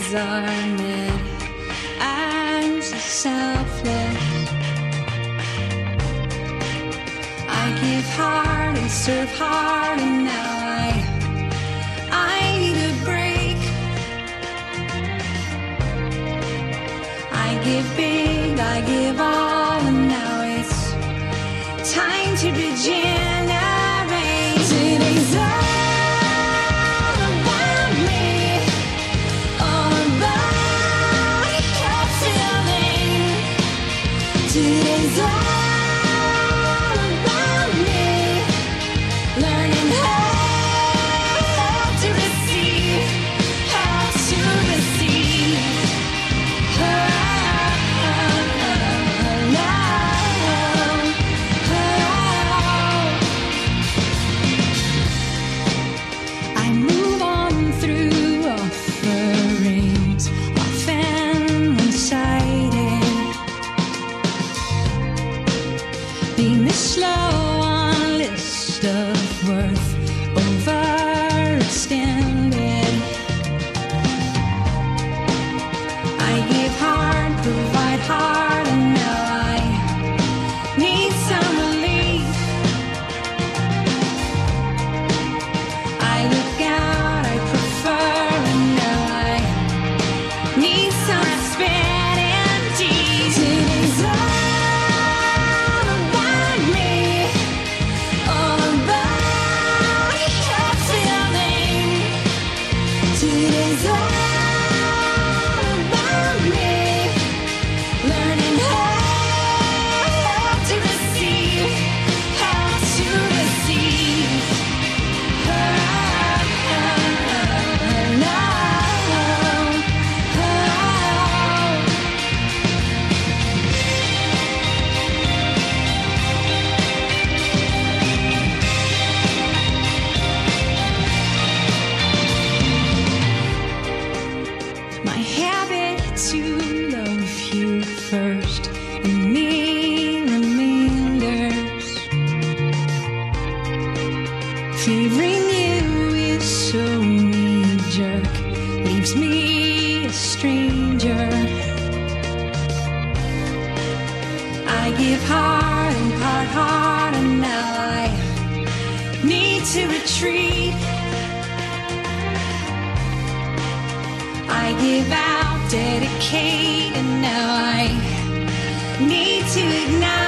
are met. I'm so selfless. I give hard and serve hard, and now I need a break. I give big, I give all, and now it's time to regenerate. Today's all about me, all about your feeling. Today's all about me, learning how to receive, how to receive. I move on through offerings, often one-sided, being this slow on list of worth, overextended. I give hard, provide hard, and now I need some relief. I look out, I prefer, and now I need some respite and peace. Today's all about me, all about your feeling. Today's all about me, learning how to receive, how to receive. My habit to love you first, and me reminders. Favoring you is so knee-jerk, leaves me a stranger. I give hard and part hard, and now I need to retreat. I give out, dedicate, and now I need to ignite.